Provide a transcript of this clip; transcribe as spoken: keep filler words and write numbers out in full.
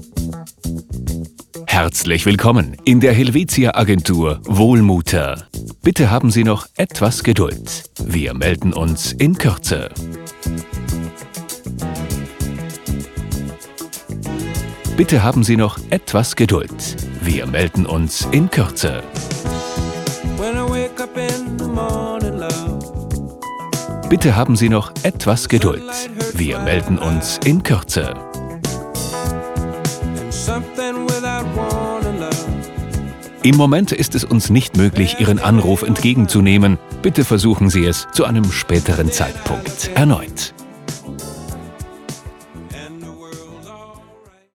Herzlich willkommen in der Helvetia Agentur Wohlmuter. Bitte haben Sie noch etwas Geduld. Wir melden uns in Kürze. Bitte haben Sie noch etwas Geduld. Wir melden uns in Kürze. Bitte haben Sie noch etwas Geduld. Wir melden uns in Kürze. Im Moment ist es uns nicht möglich, Ihren Anruf entgegenzunehmen. Bitte versuchen Sie es zu einem späteren Zeitpunkt erneut.